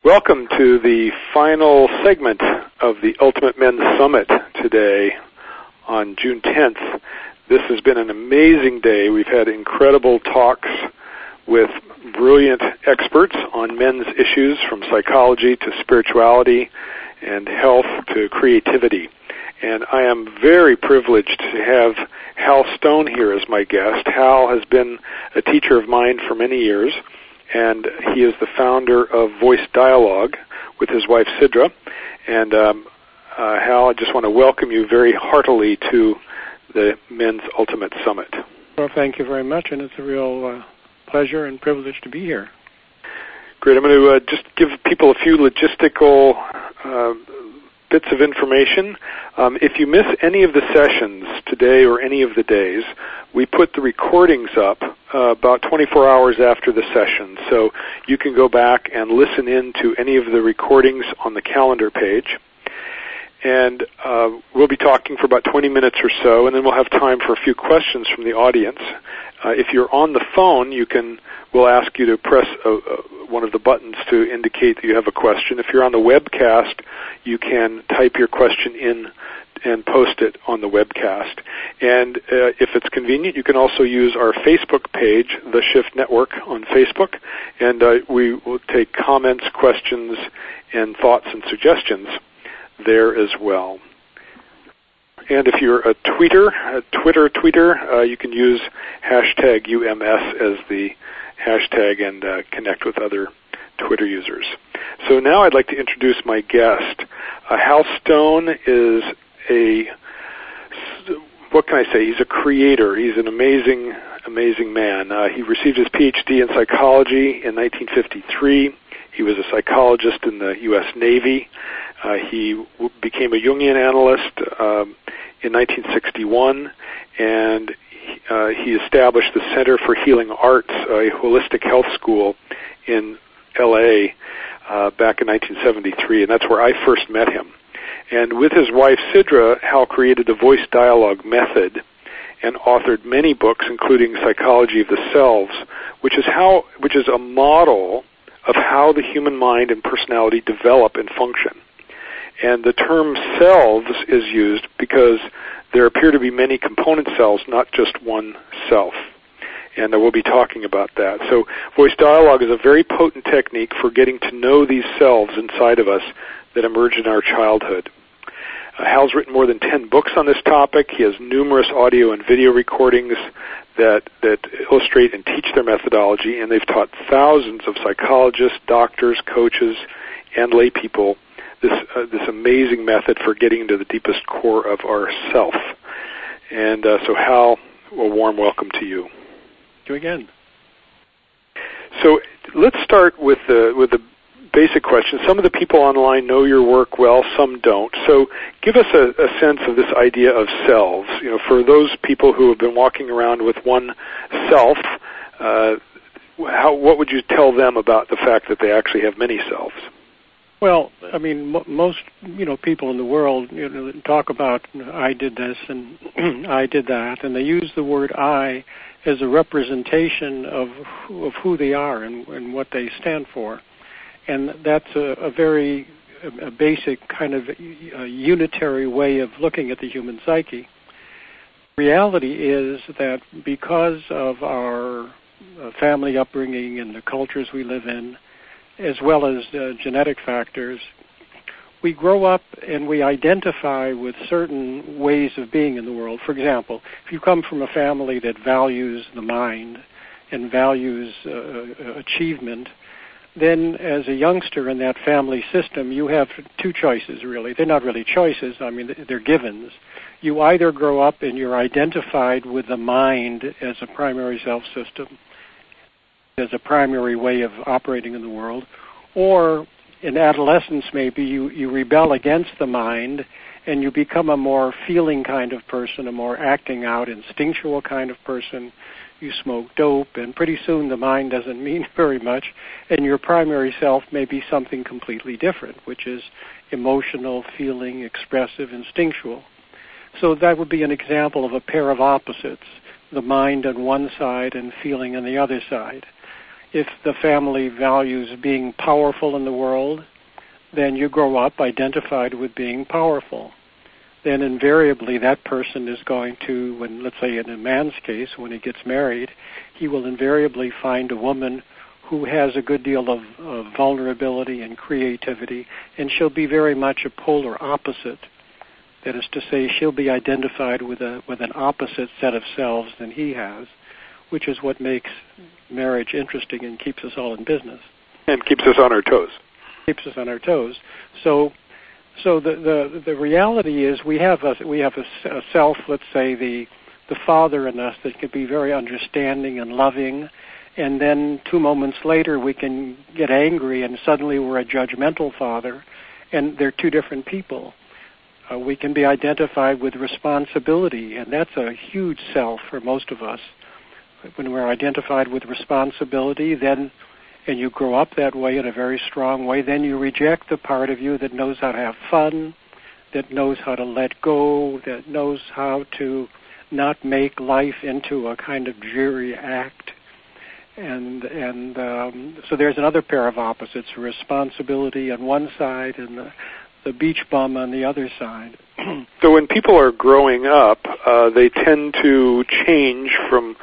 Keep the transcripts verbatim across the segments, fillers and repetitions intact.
Welcome to the final segment of the Ultimate Men's Summit today on June tenth. This has been an amazing day. We've had incredible talks with brilliant experts on men's issues, from psychology to spirituality and health to creativity. And I am very privileged to have Hal Stone here as my guest. Hal has been a teacher of mine for many years, and he is the founder of Voice Dialogue with his wife Sidra. And um, uh, Hal, I just want to welcome you very heartily to the Men's Ultimate Summit. Well, thank you very much, and it's a real uh, pleasure and privilege to be here. Great. I'm going to uh, just give people a few logistical uh, bits of information. Um, if you miss any of the sessions today or any of the days, we put the recordings up uh, about twenty-four hours after the session, so you can go back and listen in to any of the recordings on the calendar page. And uh, we'll be talking for about twenty minutes or so, and then we'll have time for a few questions from the audience. Uh, if you're on the phone, you can. We'll ask you to press uh, uh, one of the buttons to indicate that you have a question. If you're on the webcast, you can type your question in and post it on the webcast. And uh, if it's convenient, you can also use our Facebook page, The Shift Network, on Facebook, and uh, we will take comments, questions, and thoughts and suggestions there as well. And if you're a tweeter, a Twitter tweeter, uh, you can use hashtag U M S as the hashtag and uh, connect with other Twitter users. So now I'd like to introduce my guest. Uh, Hal Stone is a, what can I say, he's a creator. He's an amazing, amazing man. Uh, he received his P H D in psychology in nineteen fifty-three. He was a psychologist in the U S Navy. Uh, he w- became a Jungian analyst um, in nineteen sixty-one, and he, uh, he established the Center for Healing Arts, a holistic health school in L A uh, back in nineteen seventy-three, and that's where I first met him. And with his wife Sidra, Hal created the Voice Dialogue method and authored many books, including Psychology of the Selves, which is how, which is a model of how the human mind and personality develop and function. And the term selves is used because there appear to be many component selves, not just one self. And we'll be talking about that. So Voice Dialogue is a very potent technique for getting to know these selves inside of us that emerge in our childhood. Uh, Hal's written more than ten books on this topic. He has numerous audio and video recordings that that illustrate and teach their methodology, and they've taught thousands of psychologists, doctors, coaches, and lay people this uh, this amazing method for getting into the deepest core of our self. And uh, so, Hal, a warm welcome to you. You again. So let's start with the with the basic question. Some of the people online know your work well, some don't. So give us a, a sense of this idea of selves. You know, for those people who have been walking around with one self, uh, how, what would you tell them about the fact that they actually have many selves? Well, I mean, m- most you know people in the world you know talk about I did this and I did that, and they use the word I as a representation of of who they are and, and what they stand for. And that's a, a very a basic kind of a unitary way of looking at the human psyche. Reality is that because of our uh, family upbringing and the cultures we live in, as well as uh, genetic factors, we grow up and we identify with certain ways of being in the world. For example, if you come from a family that values the mind and values uh, achievement, then as a youngster in that family system, you have two choices, really. They're not really choices. I mean, they're givens. You either grow up and you're identified with the mind as a primary self-system, as a primary way of operating in the world, or in adolescence maybe you, you rebel against the mind and you become a more feeling kind of person, a more acting out, instinctual kind of person. You smoke dope, and pretty soon the mind doesn't mean very much, and your primary self may be something completely different, which is emotional, feeling, expressive, instinctual. So that would be an example of a pair of opposites, the mind on one side and feeling on the other side. if the family values being powerful in the world, then you grow up identified with being powerful. Then invariably that person is going to, when let's say in a man's case, when he gets married, he will invariably find a woman who has a good deal of, of vulnerability and creativity, and she'll be very much a polar opposite. That is to say, she'll be identified with a with an opposite set of selves than he has, which is what makes marriage interesting and keeps us all in business. And keeps us on our toes. Keeps us on our toes. So, so the the, the reality is we have a we have a, a self. Let's say the the father in us that can be very understanding and loving. And then two moments later, we can get angry, and suddenly we're a judgmental father, and they're two different people. Uh, we can be identified with responsibility, and that's a huge self for most of us. When we're identified with responsibility, then, and you grow up that way in a very strong way, then you reject the part of you that knows how to have fun, that knows how to let go, that knows how to not make life into a kind of dreary act. And and um, so there's another pair of opposites, responsibility on one side and the, the beach bum on the other side. So when people are growing up, uh, they tend to change from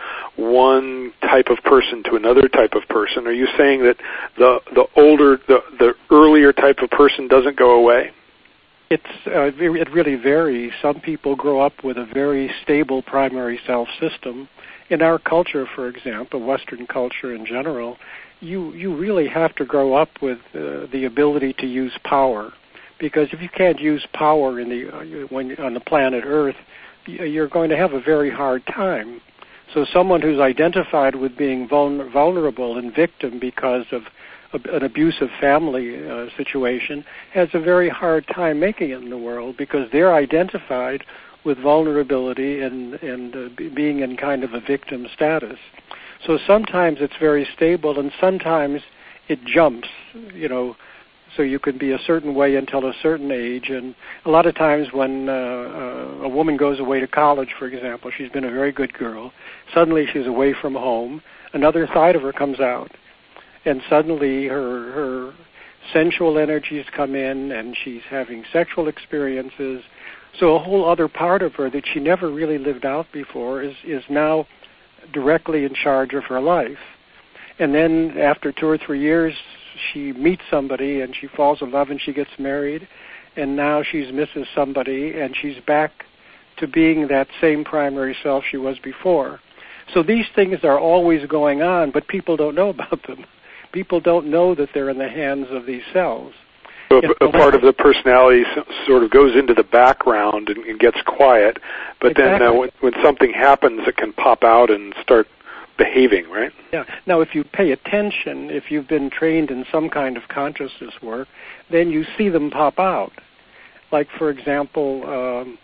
one type of person to another type of person. Are you saying that the the older, the, the earlier type of person doesn't go away? It's uh, it really varies. Some people grow up with a very stable primary self system. In our culture, for example, Western culture in general, you you really have to grow up with uh, the ability to use power, because if you can't use power in the uh, when on the planet Earth, you're going to have a very hard time. So someone who's identified with being vulner- vulnerable and victim because of a, an abusive family uh, situation has a very hard time making it in the world, because they're identified with vulnerability and, and uh, b- being in kind of a victim status. So sometimes it's very stable, and sometimes it jumps, you know, so you can be a certain way until a certain age. And a lot of times when uh, uh, a woman goes away to college, for example, she's been a very good girl, suddenly she's away from home, another side of her comes out, and suddenly her her sensual energies come in, and she's having sexual experiences. So a whole other part of her that she never really lived out before is, is now directly in charge of her life. And then after two or three years, she meets somebody and she falls in love and she gets married, and now she's Missus Somebody, and she's back to being that same primary self she was before. So these things are always going on, but people don't know about them. People don't know that they're in the hands of these cells. So a, a part of the personality sort of goes into the background and, and gets quiet, but exactly. then uh, when, when something happens, it can pop out and start behaving, right? Yeah. Now, if you pay attention, if you've been trained in some kind of consciousness work, then you see them pop out. Like, for example, um,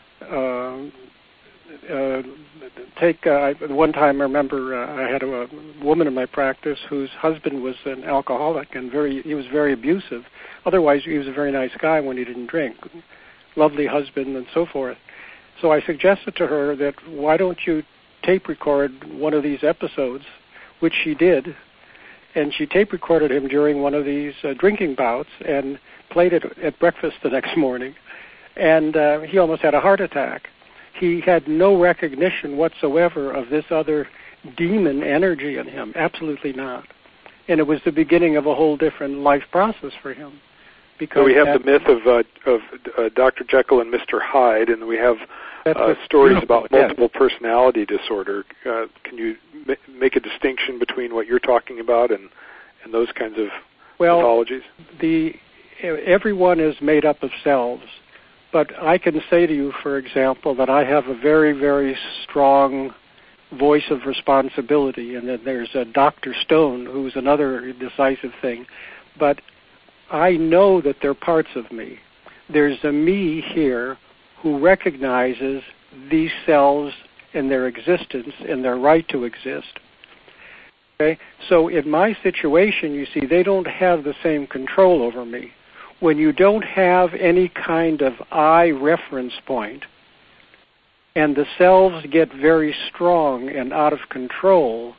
uh, uh, take uh, one time I remember uh, I had a, a woman in my practice whose husband was an alcoholic and very he was very abusive. Otherwise, he was a very nice guy when he didn't drink. Lovely husband and so forth. So I suggested to her that why don't you tape record one of these episodes, which she did, and she tape recorded him during one of these uh, drinking bouts and played it at breakfast the next morning, and uh, he almost had a heart attack. He had no recognition whatsoever of this other demon energy in him, absolutely not. And it was the beginning of a whole different life process for him. Because so we have the myth of uh, of uh, Doctor Jekyll and Mister Hyde, and we have uh, stories about multiple yes. personality disorder. Uh, can you m- make a distinction between what you're talking about and, and those kinds of well, mythologies? The everyone is made up of cells, but I can say to you, for example, that I have a very, very strong voice of responsibility, and then there's a Doctor Stone, who's another decisive thing, but I know that they're parts of me. There's a me here who recognizes these cells and their existence and their right to exist. Okay? So in my situation, you see, they don't have the same control over me. When you don't have any kind of I reference point, and the cells get very strong and out of control,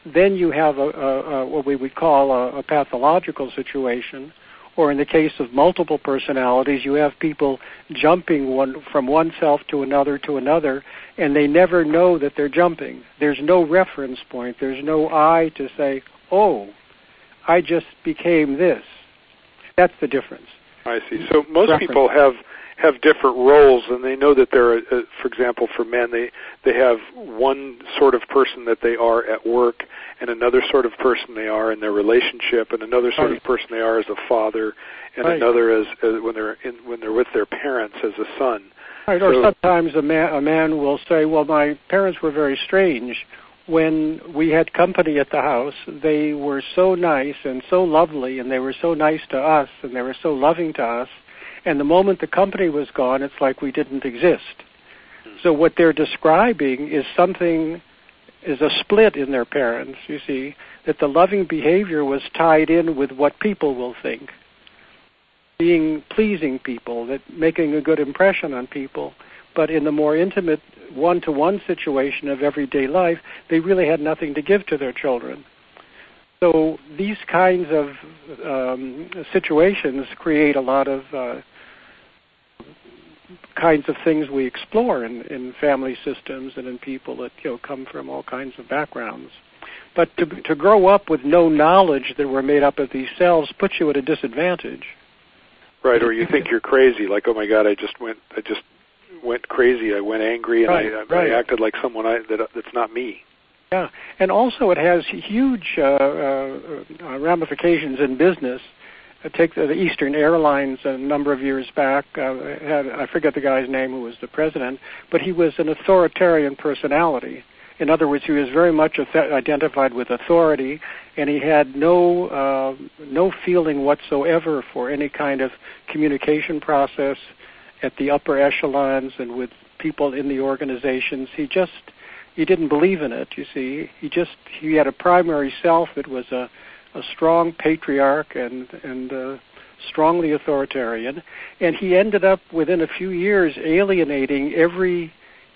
then you have a, a, a what we would call a, a pathological situation, or in the case of multiple personalities, you have people jumping one from one self to another to another, and they never know that they're jumping. There's no reference point. There's no I to say, oh, I just became this. That's the difference. I see. So most reference. people have have different roles, and they know that they're, uh, for example, for men, they, they have one sort of person that they are at work, and another sort of person they are in their relationship, and another sort right. of person they are as a father, and right. another as, as when they're in, when they're with their parents as a son. Right. So, or sometimes a man a man will say, "Well, my parents were very strange. When we had company at the house, they were so nice and so lovely, and they were so nice to us, and they were so loving to us. And the moment the company was gone, it's like we didn't exist." So what they're describing is something, is a split in their parents, you see, that the loving behavior was tied in with what people will think, being pleasing people, that making a good impression on people. But in the more intimate one-to-one situation of everyday life, they really had nothing to give to their children. So these kinds of um, situations create a lot of uh, kinds of things we explore in, in family systems and in people that, you know, come from all kinds of backgrounds. But to, to grow up with no knowledge that we're made up of these cells puts you at a disadvantage. Right, or you think you're crazy, like, oh my God, I just went, I just went crazy, I went angry, and right, I, I, right. I acted like someone I, that that's not me. Yeah, and also it has huge uh, uh, ramifications in business. I take the Eastern Airlines a number of years back. Uh, had, I forget the guy's name who was the president, but he was an authoritarian personality. In other words, he was very much identified with authority, and he had no uh, no feeling whatsoever for any kind of communication process at the upper echelons and with people in the organizations. He just he didn't believe in it. You see, he just he had a primary self that was a a strong patriarch and and uh, strongly authoritarian, and he ended up within a few years alienating every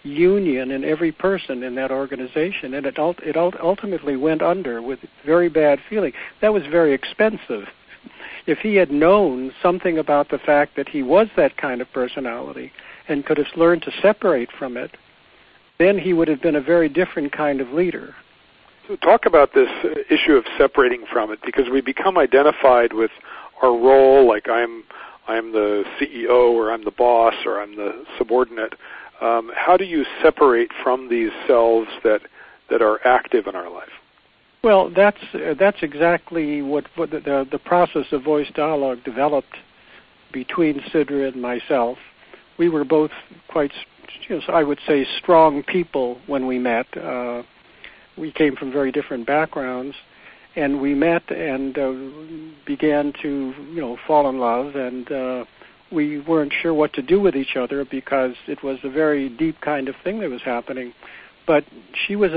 union and every person in that organization, and it it ultimately went under with very bad feeling. That was very expensive. If he had known something about the fact that he was that kind of personality and could have learned to separate from it, then he would have been a very different kind of leader. So talk about this issue of separating from it, because we become identified with our role, like I'm I'm the C E O, or I'm the boss, or I'm the subordinate. Um, how do you separate from these selves that that are active in our life? Well, that's uh, that's exactly what, what the, the the process of voice dialogue developed between Sidra and myself. We were both quite, you know, I would say, strong people when we met. Uh, we came from very different backgrounds, and we met and uh, began to, you know, fall in love, and uh, we weren't sure what to do with each other because it was a very deep kind of thing that was happening. But she was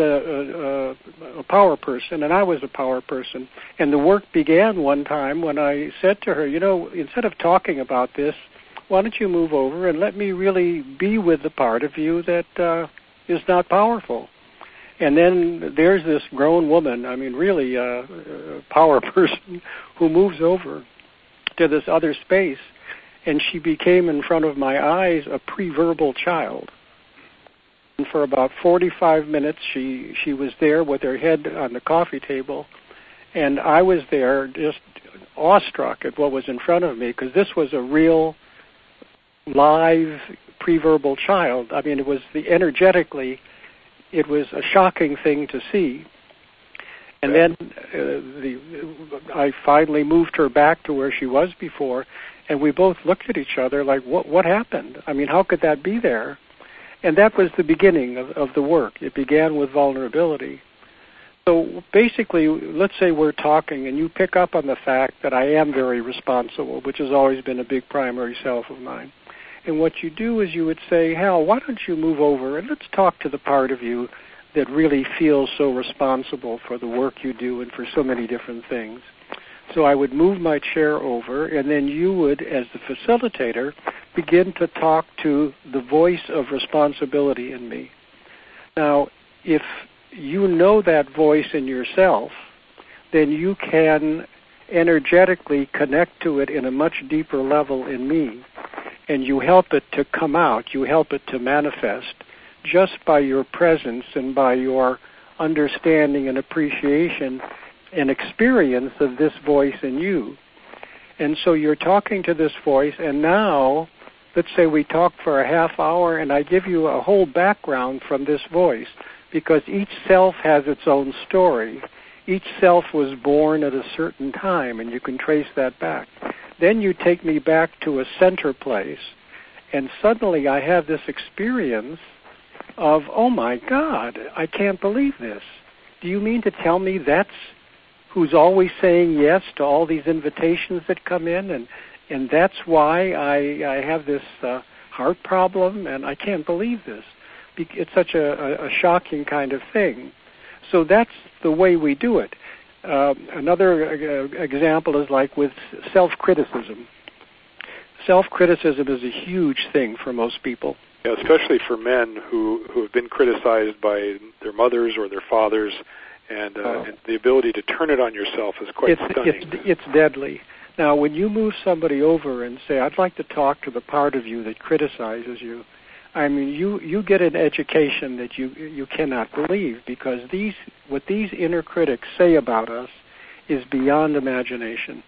a, a, a power person, and I was a power person. And the work began one time when I said to her, you know, instead of talking about this, why don't you move over and let me really be with the part of you that uh, is not powerful? And then there's this grown woman, I mean, really uh, a power person, who moves over to this other space, and she became in front of my eyes a pre-verbal child. And for about forty-five minutes, she, she was there with her head on the coffee table, and I was there just awestruck at what was in front of me, because this was a real, live, pre-verbal child. I mean, it was the energetically, it was a shocking thing to see. And then uh, the, I finally moved her back to where she was before, and we both looked at each other like, what, what happened? I mean, how could that be there? And that was the beginning of, of the work. It began with vulnerability. So basically, let's say we're talking and you pick up on the fact that I am very responsible, which has always been a big primary self of mine. And what you do is you would say, Hal, why don't you move over and let's talk to the part of you that really feels so responsible for the work you do and for so many different things. So I would move my chair over, and then you would, as the facilitator, begin to talk to the voice of responsibility in me. Now, if you know that voice in yourself, then you can energetically connect to it in a much deeper level in me. And you help it to come out, you help it to manifest just by your presence and by your understanding and appreciation and experience of this voice in you. And so you're talking to this voice, and now, let's say we talk for a half hour, and I give you a whole background from this voice, because each self has its own story. Each self was born at a certain time, and you can trace that back. Then you take me back to a center place, and suddenly I have this experience of, oh my God, I can't believe this. Do you mean to tell me that's who's always saying yes to all these invitations that come in, and and that's why I, I have this uh, heart problem, and I can't believe this. It's such a, a shocking kind of thing. So that's the way we do it. Uh, another uh, example is like with self-criticism. Self-criticism is a huge thing for most people. Yeah, especially for men who, who have been criticized by their mothers or their fathers, and, uh, uh, and the ability to turn it on yourself is quite it's, stunning. It's, it's deadly. Now, when you move somebody over and say, I'd like to talk to the part of you that criticizes you, I mean, you, you get an education that you you cannot believe, because these what these inner critics say about us is beyond imagination.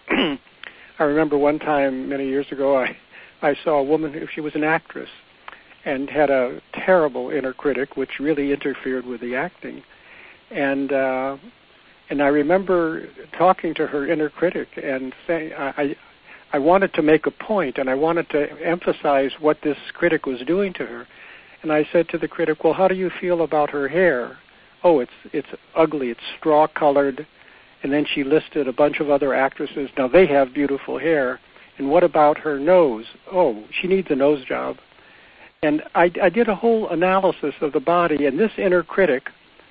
I remember one time many years ago, I, I saw a woman, she was an actress, and had a terrible inner critic, which really interfered with the acting. And uh, and I remember talking to her inner critic and saying, I, I wanted to make a point, and I wanted to emphasize what this critic was doing to her. And I said to the critic, well, how do you feel about her hair? Oh, it's it's ugly, it's straw-colored. And then she listed a bunch of other actresses. Now, they have beautiful hair. And what about her nose? Oh, she needs a nose job. And I, I did a whole analysis of the body, and this inner critic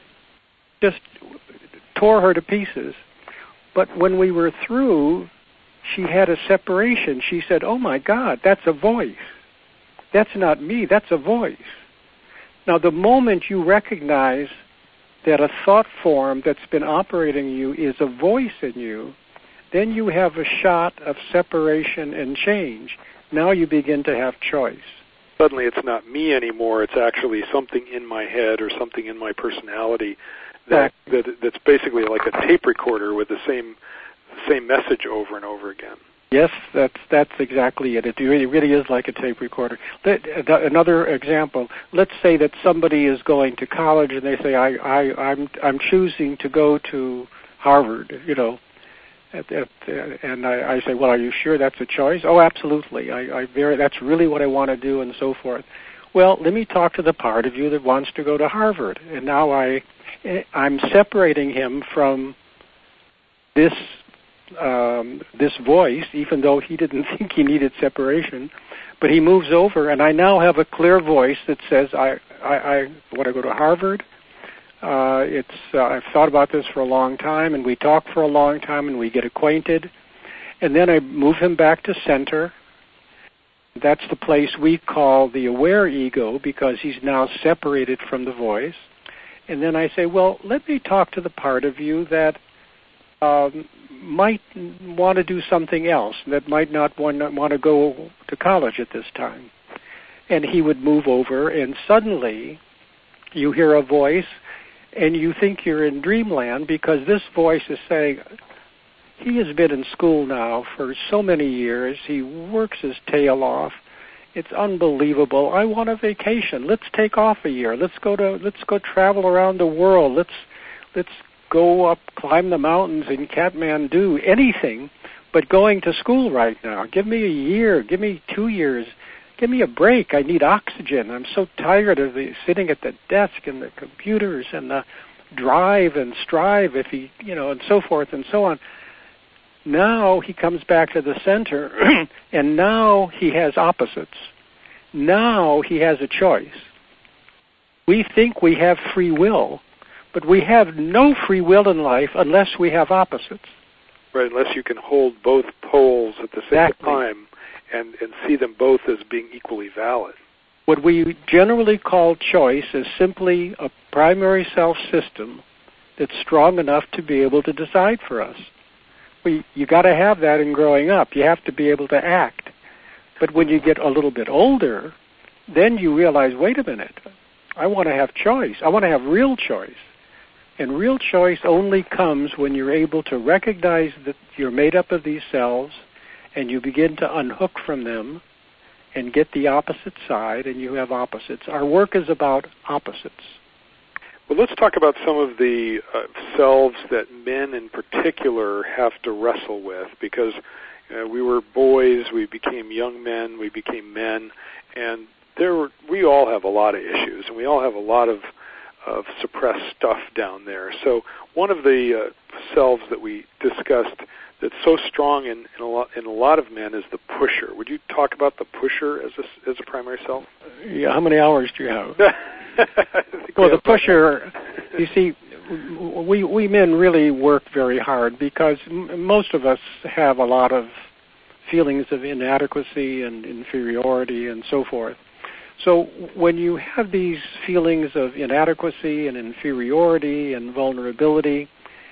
just tore her to pieces. But when we were through, she had a separation. She said, oh my God, that's a voice. That's not me, that's a voice. Now, the moment you recognize that a thought form that's been operating in you is a voice in you, then you have a shot of separation and change. Now you begin to have choice. Suddenly it's not me anymore, it's actually something in my head or something in my personality that, that that's basically like a tape recorder with the same same message over and over again. Yes, that's that's exactly it. It really, really is like a tape recorder. Let, another example, let's say that somebody is going to college and they say, I, I, I'm I'm choosing to go to Harvard, you know, at, at, and I, I say, well, are you sure that's a choice? Oh, absolutely. I, I very, that's really what I want to do, and so forth. Well, let me talk to the part of you that wants to go to Harvard, and now I, I'm separating him from this um, this voice, even though he didn't think he needed separation. But he moves over, and I now have a clear voice that says, I, I, I want to go to Harvard. Uh, it's uh, I've thought about this for a long time, and we talk for a long time, and we get acquainted. And then I move him back to center. That's the place we call the aware ego, because he's now separated from the voice. And then I say, well, let me talk to the part of you that um, might want to do something else, that might not want, want to go to college at this time. And he would move over, and suddenly you hear a voice, and you think you're in dreamland, because this voice is saying, he has been in school now for so many years. He works his tail off. It's unbelievable. I want a vacation. Let's take off a year. Let's go to let's go travel around the world. Let's let's go up, climb the mountains in Kathmandu. Anything but going to school right now. Give me a year. Give me two years. Give me a break. I need oxygen. I'm so tired of the, sitting at the desk and the computers and the drive and strive, if he, you know, and so forth and so on. Now he comes back to the center, and now he has opposites. Now he has a choice. We think we have free will, but we have no free will in life unless we have opposites. Right, unless you can hold both poles at the same exactly. time and, and see them both as being equally valid. What we generally call choice is simply a primary self system that's strong enough to be able to decide for us. We, you got to have that in growing up. You have to be able to act. But when you get a little bit older, then you realize, wait a minute, I want to have choice. I want to have real choice. And real choice only comes when you're able to recognize that you're made up of these selves, and you begin to unhook from them and get the opposite side, and you have opposites. Our work is about opposites. Well, let's talk about some of the uh, selves that men in particular have to wrestle with, because uh, we were boys, we became young men, we became men, and there were, we all have a lot of issues, and we all have a lot of, of suppressed stuff down there. So one of the uh, selves that we discussed that's so strong in, in, a lot, in a lot of men is the pusher. Would you talk about the pusher as a, as a primary self? Yeah, how many hours do you have? Well, the pusher, you see, we we men really work very hard because m- most of us have a lot of feelings of inadequacy and inferiority and so forth. So when you have these feelings of inadequacy and inferiority and vulnerability,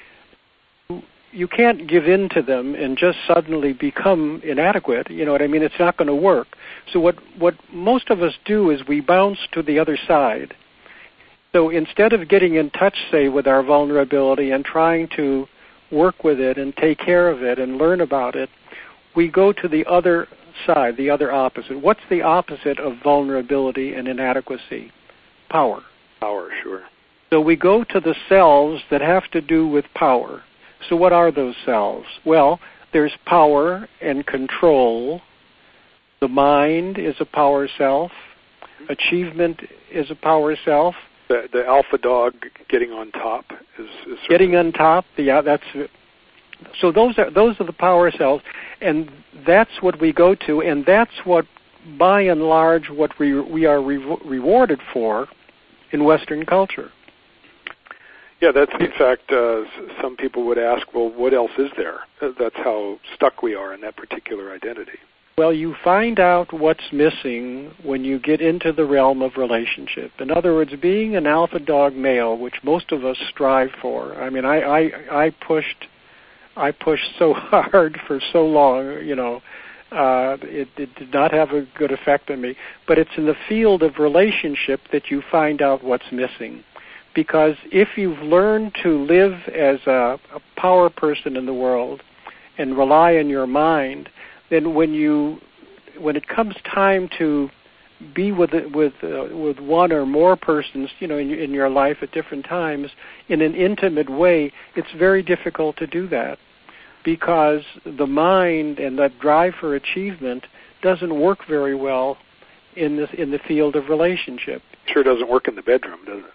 you can't give in to them and just suddenly become inadequate. You know what I mean? It's not going to work. So what, what most of us do is we bounce to the other side. So instead of getting in touch, say, with our vulnerability and trying to work with it and take care of it and learn about it, we go to the other side, the other opposite. What's the opposite of vulnerability and inadequacy? Power. Power, sure. So we go to the selves that have to do with power. So what are those selves? Well, there's power and control. The mind is a power self. Achievement is a power self. The, the alpha dog getting on top is, is getting on top. Yeah, that's so. Those are those are the power selves, and that's what we go to, and that's what, by and large, what we we are re- rewarded for in Western culture. Yeah, that's in fact, uh, some people would ask, well, what else is there? That's how stuck we are in that particular identity. Well, you find out what's missing when you get into the realm of relationship. In other words, being an alpha dog male, which most of us strive for. I mean, I, I, I pushed, I pushed so hard for so long, you know, uh, it, it did not have a good effect on me. But it's in the field of relationship that you find out what's missing. Because if you've learned to live as a, a power person in the world and rely on your mind, then when you, when it comes time to be with with uh, with one or more persons, you know, in, in your life at different times, in an intimate way, it's very difficult to do that, because the mind and that drive for achievement doesn't work very well in this in the field of relationship. Sure doesn't work in the bedroom, does it?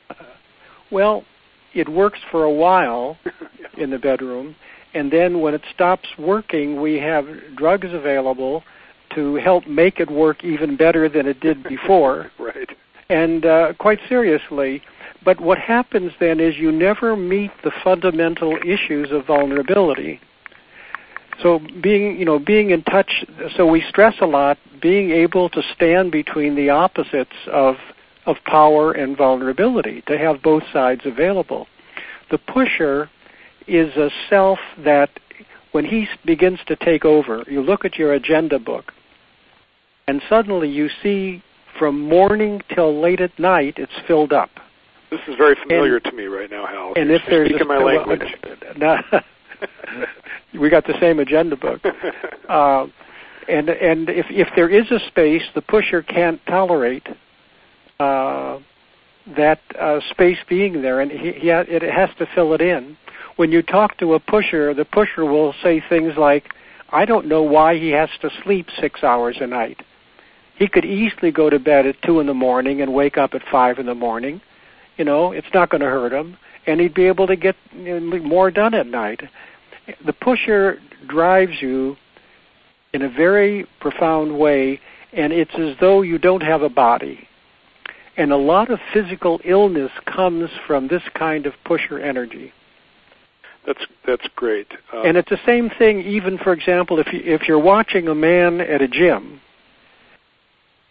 Well, it works for a while yeah. in the bedroom, and then when it stops working, we have drugs available to help make it work even better than it did before. Right. And uh, quite seriously, but what happens then is you never meet the fundamental issues of vulnerability. So being, you know, being in touch, so we stress a lot, being able to stand between the opposites of of power and vulnerability, to have both sides available. The pusher is a self that, when he begins to take over, you look at your agenda book, and suddenly you see from morning till late at night, it's filled up. This is very familiar and, to me right now, Hal. And You're if there's speaking a, my language. Nah, we got the same agenda book. Uh, and and if if there is a space, the pusher can't tolerate Uh, that uh, space being there, and he, he ha- it has to fill it in. When you talk to a pusher, the pusher will say things like, I don't know why he has to sleep six hours a night. He could easily go to bed at two in the morning and wake up at five in the morning. You know, it's not going to hurt him, and he'd be able to get you know, more done at night. The pusher drives you in a very profound way, and it's as though you don't have a body. And a lot of physical illness comes from this kind of pusher energy. That's that's great. Um, and it's the same thing, even, for example, if you, if you're watching a man at a gym,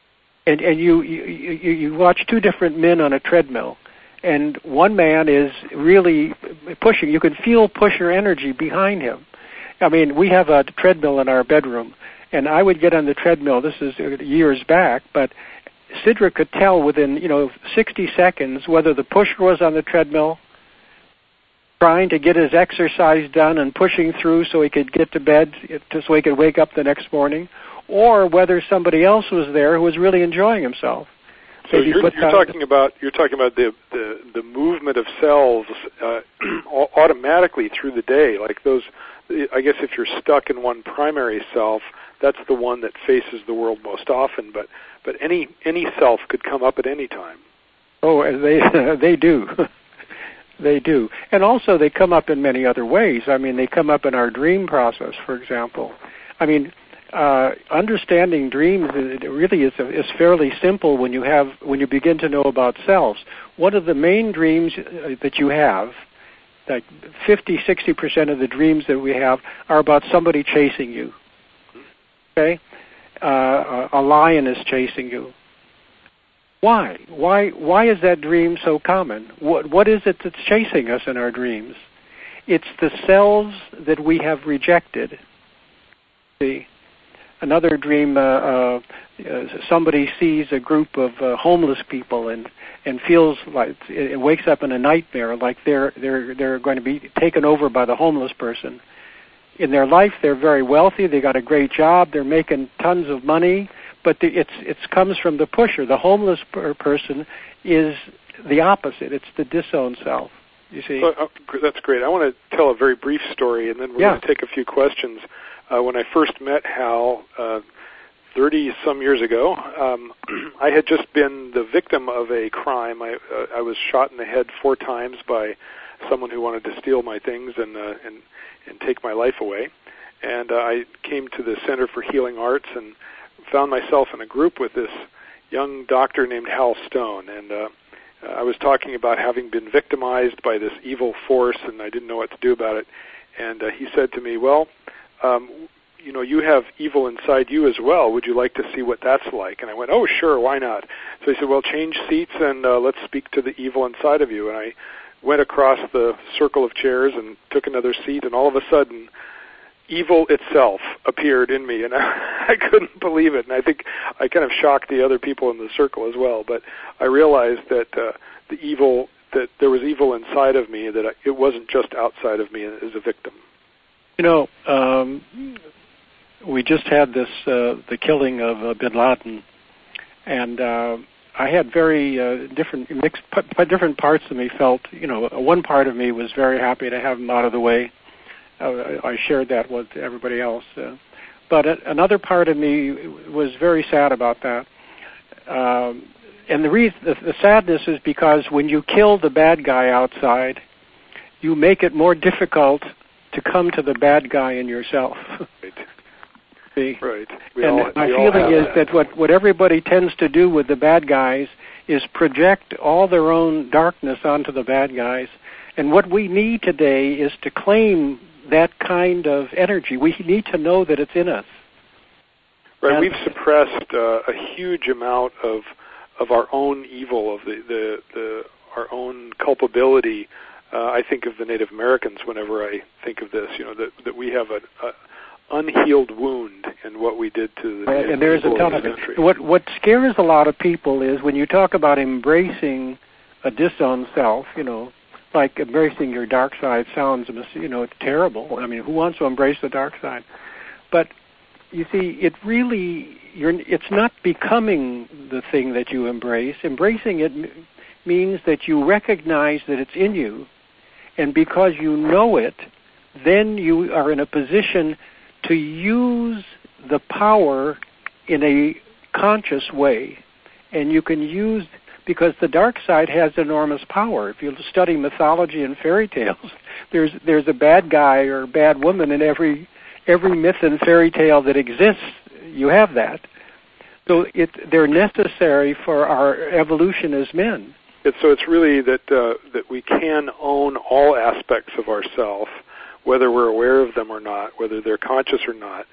and and you you you watch two different men on a treadmill, and one man is really pushing. You can feel pusher energy behind him. I mean, we have a treadmill in our bedroom, and I would get on the treadmill. This is years back, but Sidra could tell within, you know, sixty seconds whether the pusher was on the treadmill, trying to get his exercise done and pushing through so he could get to bed, so he could wake up the next morning, or whether somebody else was there who was really enjoying himself. So you're, you're talking about you're talking about the the, the movement of cells uh, automatically through the day, like those. I guess if you're stuck in one primary self, that's the one that faces the world most often. But but any any self could come up at any time. Oh, they they do, they do, and also they come up in many other ways. I mean, they come up in our dream process, for example. I mean, uh, understanding dreams it really is is fairly simple when you have when you begin to know about selves. One of the main dreams that you have, like fifty, sixty percent of the dreams that we have are about somebody chasing you. Okay? Uh, a lion is chasing you. Why? Why Why is that dream so common? What What is it that's chasing us in our dreams? It's the selves that we have rejected. See? Another dream, uh, uh, somebody sees a group of uh, homeless people and, and feels like it wakes up in a nightmare, like they're they're they're going to be taken over by the homeless person. In their life, they're very wealthy. They got a great job. They're making tons of money, but the, it's it comes from the pusher. The homeless per person is the opposite. It's the disowned self. You see? Well, uh, that's great. I want to tell a very brief story, and then we're yeah. going to take a few questions. Uh, when I first met Hal uh, thirty-some years ago, um, I had just been the victim of a crime. I, uh, I was shot in the head four times by someone who wanted to steal my things and uh, and, and take my life away. And uh, I came to the Center for Healing Arts and found myself in a group with this young doctor named Hal Stone. And uh, I was talking about having been victimized by this evil force, and I didn't know what to do about it. And uh, he said to me, well, Um, you know, you have evil inside you as well. Would you like to see what that's like? And I went, oh, sure, why not? So he said, well, change seats and uh, let's speak to the evil inside of you. And I went across the circle of chairs and took another seat, and all of a sudden, evil itself appeared in me, and I, I couldn't believe it. And I think I kind of shocked the other people in the circle as well. But I realized that uh, the evil, that there was evil inside of me, that I, it wasn't just outside of me as a victim. You know, um, we just had this, uh, the killing of uh, bin Laden, and uh, I had very uh, different, mixed, p- different parts of me felt, you know, one part of me was very happy to have him out of the way. Uh, I shared that with everybody else. Uh, but another part of me was very sad about that. Um, and the, reason, the, the sadness is because when you kill the bad guy outside, you make it more difficult to come to the bad guy in yourself. Right. See? Right. We and all, my we feeling is that, that what, what everybody tends to do with the bad guys is project all their own darkness onto the bad guys. And what we need today is to claim that kind of energy. We need to know that it's in us. Right. And we've suppressed uh, a huge amount of of our own evil, of the, the, the our own culpability. Uh, I think of the Native Americans whenever I think of this, you know, that, that we have an unhealed wound in what we did to the Native and there's a ton of it. What, what scares a lot of people is when you talk about embracing a disowned self, you know, like embracing your dark side sounds, you know, terrible. I mean, who wants to embrace the dark side? But you see, it really, you're, it's not becoming the thing that you embrace. Embracing it m- means that you recognize that it's in you. And because you know it, then you are in a position to use the power in a conscious way. And you can use, because the dark side has enormous power. If you study mythology and fairy tales, there's there's a bad guy or bad woman in every every myth and fairy tale that exists. You have that. So it, they're necessary for our evolution as men. It's, so it's really that uh, that we can own all aspects of ourself, whether we're aware of them or not, whether they're conscious or not.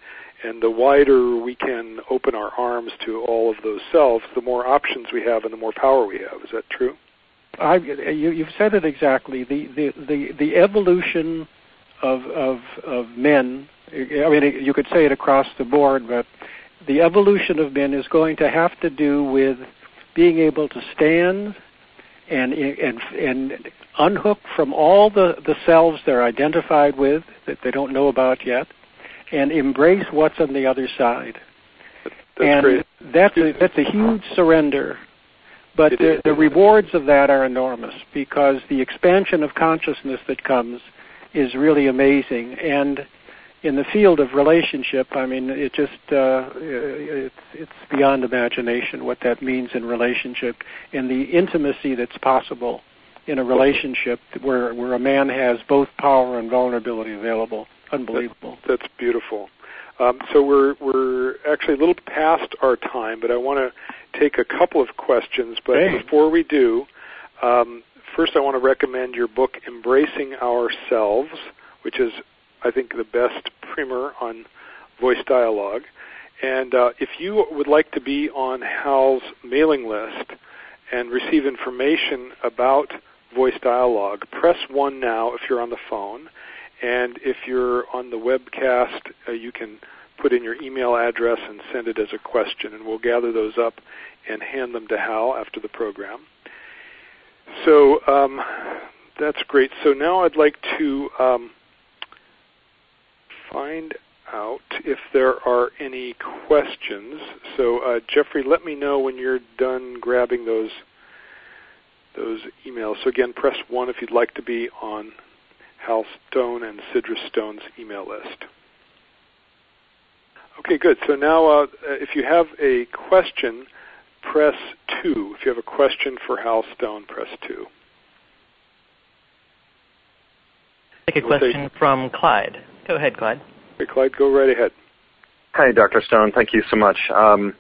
And the wider we can open our arms to all of those selves, the more options we have and the more power we have. Is that true? I, you, you've said it exactly. The the the, the evolution of, of of men. I mean, you could say it across the board, but the evolution of men is going to have to do with being able to stand and and and unhook from all the, the selves they're identified with that they don't know about yet, and embrace what's on the other side. That's and great. that's a, that's a huge surrender. But the, the rewards of that are enormous, because the expansion of consciousness that comes is really amazing. And in the field of relationship, I mean, it just uh, it's, it's beyond imagination what that means in relationship, and the intimacy that's possible in a relationship where where a man has both power and vulnerability available. Unbelievable. That, that's beautiful. Um, so we're we're actually a little past our time, but I want to take a couple of questions. But hey. before we do, um, first I want to recommend your book, Embracing Ourselves, which is, I think, the best primer on voice dialogue. And uh, if you would like to be on Hal's mailing list and receive information about voice dialogue, press one now if you're on the phone. And if you're on the webcast, uh, you can put in your email address and send it as a question, and we'll gather those up and hand them to Hal after the program. So um, that's great. So now I'd like to um, find out if there are any questions. So uh, Jeffrey, let me know when you're done grabbing those those emails. So again, press one if you'd like to be on Hal Stone and Sidra Stone's email list. Okay, good. So now uh, if you have a question, press two. If you have a question for Hal Stone, press two. Take a question from Clyde. Go ahead, Clyde. Okay, Clyde, go right ahead. Hi, Doctor Stone. Thank you so much. Um,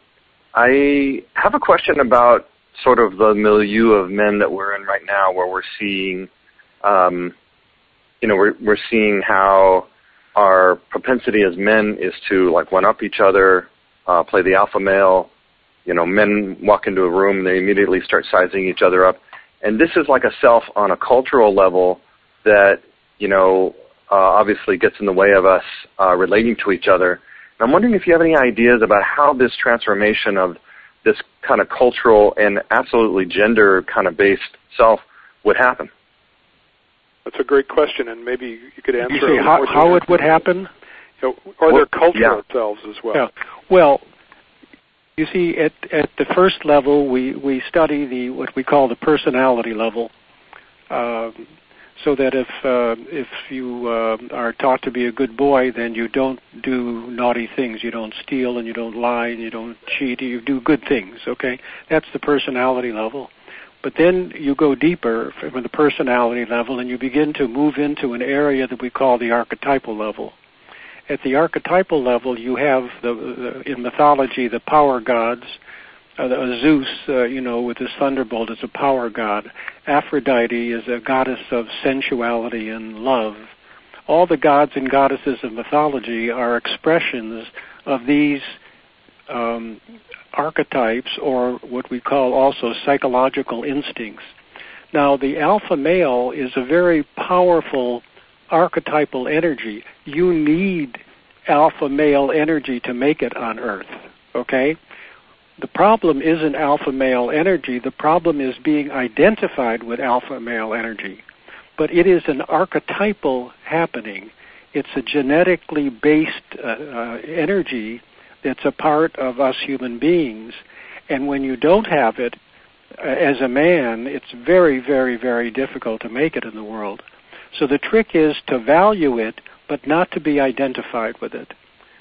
I have a question about sort of the milieu of men that we're in right now, where we're seeing, um, you know, we're, we're seeing how our propensity as men is to, like, one-up each other, uh, play the alpha male. You know, men walk into a room, they immediately start sizing each other up. And this is like a self on a cultural level that, you know, uh, obviously gets in the way of us uh, relating to each other. And I'm wondering if you have any ideas about how this transformation of this kind of cultural and absolutely gender kind of based self would happen. That's a great question, and maybe you could answer you see it. How, how it would happen? You know, are well, there cultural yeah. selves as well? Yeah. Well, you see, at at the first level, we, we study the what we call the personality level, um, so that if uh, if you uh, are taught to be a good boy, then you don't do naughty things. You don't steal, and you don't lie, and you don't cheat. You do good things. Okay, that's the personality level. But then you go deeper from the personality level, and you begin to move into an area that we call the archetypal level. At the archetypal level, you have, the, the in mythology, the power gods. Uh, Zeus, uh, you know, with his thunderbolt is a power god. Aphrodite is a goddess of sensuality and love. All the gods and goddesses of mythology are expressions of these um, archetypes, or what we call also psychological instincts. Now, the alpha male is a very powerful archetypal energy. You need alpha male energy to make it on Earth, okay? The problem isn't alpha male energy. The problem is being identified with alpha male energy. But it is an archetypal happening. It's a genetically based uh, uh, energy that's a part of us human beings. And when you don't have it, uh, as a man, it's very, very, very difficult to make it in the world. So the trick is to value it, but not to be identified with it.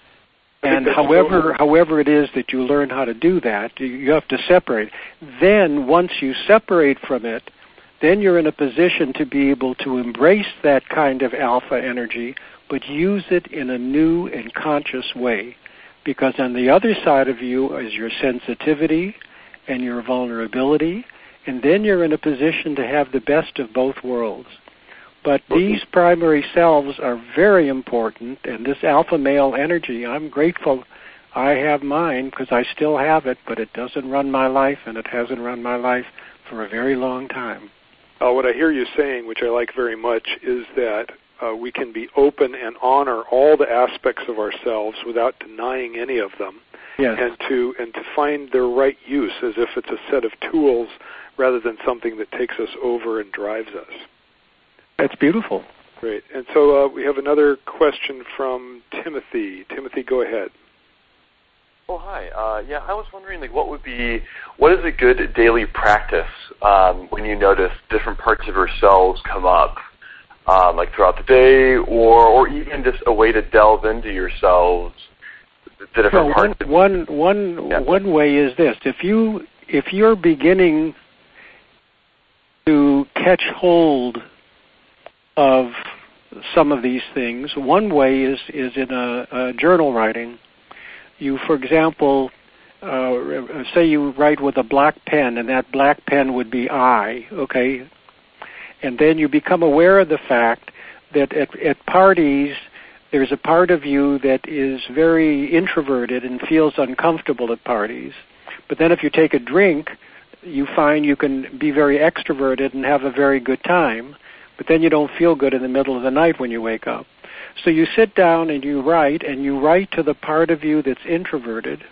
And however, however it is that you learn how to do that, you have to separate. Then, once you separate from it, then you're in a position to be able to embrace that kind of alpha energy, but use it in a new and conscious way. Because on the other side of you is your sensitivity and your vulnerability, and then you're in a position to have the best of both worlds. But these primary selves are very important, and this alpha male energy, I'm grateful I have mine because I still have it, but it doesn't run my life, and it hasn't run my life for a very long time. Uh, what I hear you saying, which I like very much, is that uh, we can be open and honor all the aspects of ourselves without denying any of them, yes. and to and to find their right use as if it's a set of tools rather than something that takes us over and drives us. That's beautiful. Great. And so uh, we have another question from Timothy. Timothy, go ahead. Oh, hi. Uh, yeah, I was wondering, like, what would be, what is a good daily practice um, when you notice different parts of yourselves come up, um, like throughout the day, or or even just a way to delve into yourselves, the different well, parts. One, one, one, yeah. one way is this: if you if you're beginning to catch hold of some of these things, one way is is in a, a journal writing. You, for example, uh, say you write with a black pen, and that black pen would be I, okay? And then you become aware of the fact that at, at parties, there's a part of you that is very introverted and feels uncomfortable at parties. But then if you take a drink, you find you can be very extroverted and have a very good time. But then you don't feel good in the middle of the night when you wake up. So you sit down and you write, and you write to the part of you that's introverted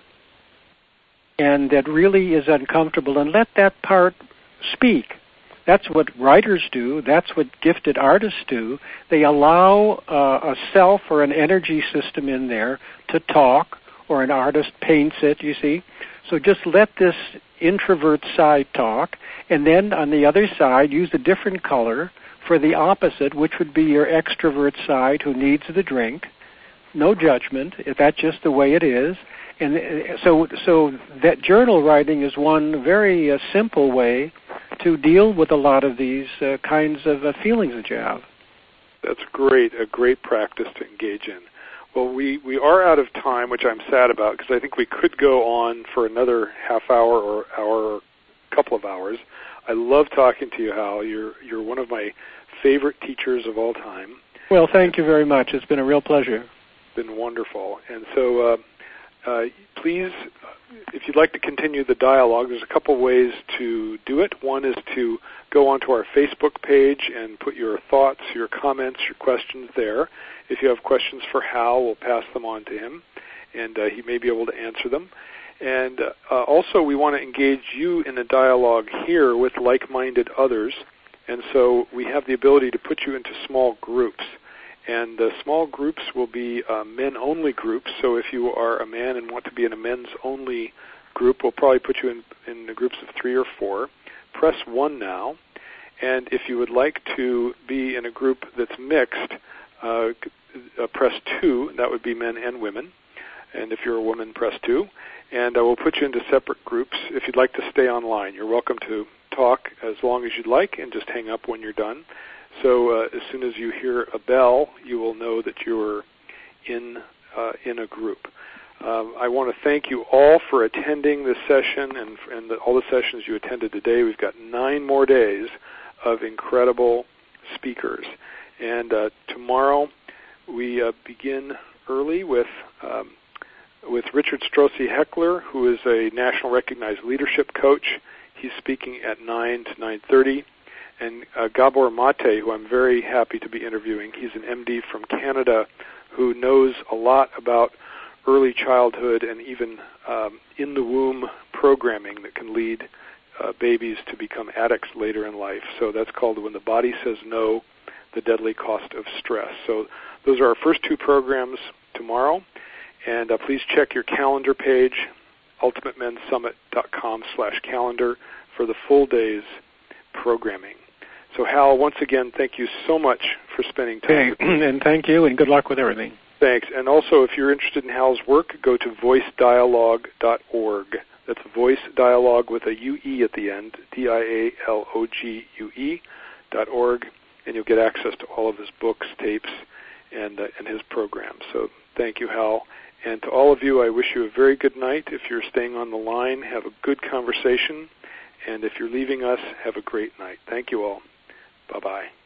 and that really is uncomfortable, and let that part speak. That's what writers do. That's what gifted artists do. They allow uh, a self or an energy system in there to talk, or an artist paints it, you see. So just let this introvert side talk, and then on the other side, use a different color for the opposite, which would be your extrovert side who needs the drink. No judgment. That's just the way it is. And so so that journal writing is one very uh, simple way to deal with a lot of these uh, kinds of uh, feelings that you have. That's great, a great practice to engage in. Well, we, we are out of time, which I'm sad about, because I think we could go on for another half hour or hour or couple of hours. I love talking to you, Hal. You're you're one of my favorite teachers of all time. Well, thank you very much. It's been a real pleasure. It's been wonderful. And so uh, uh, please, if you'd like to continue the dialogue, there's a couple ways to do it. One is to go onto our Facebook page and put your thoughts, your comments, your questions there. If you have questions for Hal, we'll pass them on to him, and uh, he may be able to answer them. And uh, also, we want to engage you in a dialogue here with like-minded others. And so we have the ability to put you into small groups. And the small groups will be uh, men-only groups. So if you are a man and want to be in a men's-only group, we'll probably put you in, in the groups of three or four. Press one now. And if you would like to be in a group that's mixed, uh, uh, press two. That would be men and women. And if you're a woman, press two. And uh, we'll put you into separate groups. If you'd like to stay online, you're welcome to talk as long as you'd like and just hang up when you're done. So uh, as soon as you hear a bell, you will know that you're in uh, in a group. Um, I want to thank you all for attending this session and, and the, all the sessions you attended today. We've got nine more days of incredible speakers. And uh, tomorrow we uh, begin early with um, with Richard Strossi Heckler, who is a national recognized leadership coach. He's speaking at nine to nine thirty. And uh, Gabor Mate, who I'm very happy to be interviewing, he's an M D from Canada who knows a lot about early childhood and even um, in-the-womb programming that can lead uh, babies to become addicts later in life. So that's called When the Body Says No, The Deadly Cost of Stress. So those are our first two programs tomorrow. And uh, please check your calendar page, ultimate men summit dot com slash calendar, for the full day's programming. So, Hal, once again, thank you so much for spending time okay. with me. And thank you, and good luck with everything. Thanks. And also, if you're interested in Hal's work, go to voice dialogue dot org. That's Voice Dialogue with a U E at the end, D I A L O G U E dot org, and you'll get access to all of his books, tapes, and uh, and his programs. So thank you, Hal. And to all of you, I wish you a very good night. If you're staying on the line, have a good conversation. And if you're leaving us, have a great night. Thank you all. Bye-bye.